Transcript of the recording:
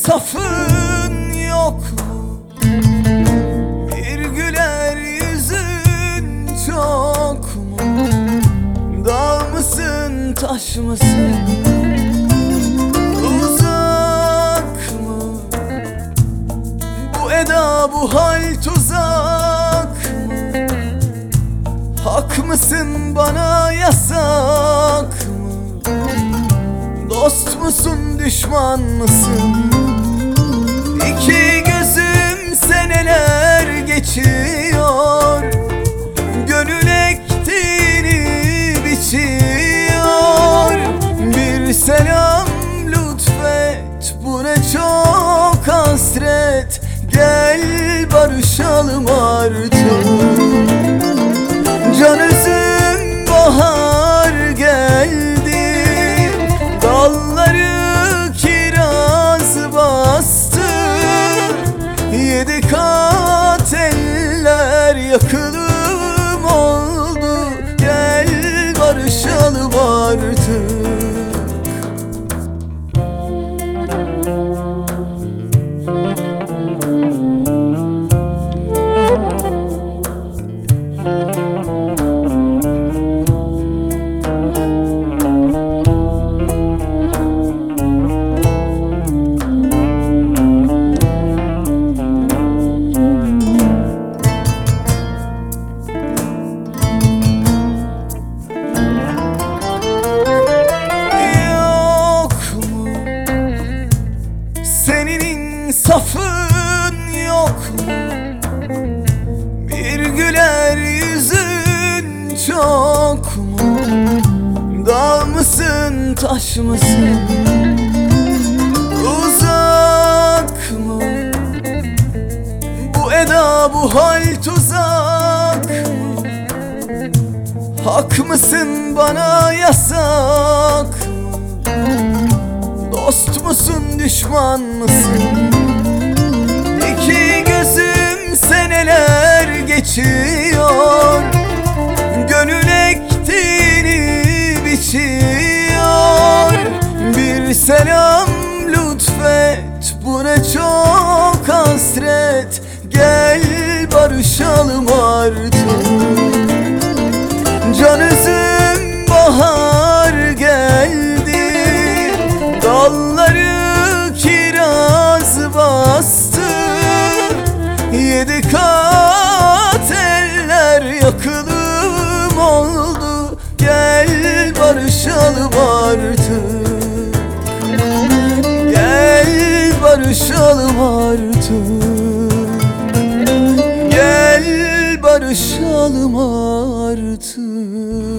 insafın yok mu? Bir güler yüzün çok mu? Dağ mısın, taş mısın? Uzak mı? Bu eda, bu hal tuzak mı? Hak mısın, bana yasak mı? Dost musun, düşman mısın? İki gözüm seneler geçiyor, gönül ektiğini biçiyor. Bir selam lütfet, bu ne çok hasret. Gel barışalım artık. Can üzüm bahar geldi, dalları kiraz bastı. Yedi kat eller yakılım oldu. Gel barışalım artık. İnsafın yok mu? Bir güler yüzün çok mu? Dağ mısın, taş mısın? Uzak mı? Bu eda, bu hal tuzak mı? Hak mısın, bana yasak mı? Dost musun, düşman mısın? İki gözüm seneler geçiyor, gönül ektiğini biçiyor. Bir selam lütfet, bu ne çok hasret. Gel barışalım artık. Can üzüm bahar geldi, dalları kiraz bastı. Yedi kat eller yakılım oldu. Gel barışalım artık. Gel barışalım artık. Gel barışalım artık.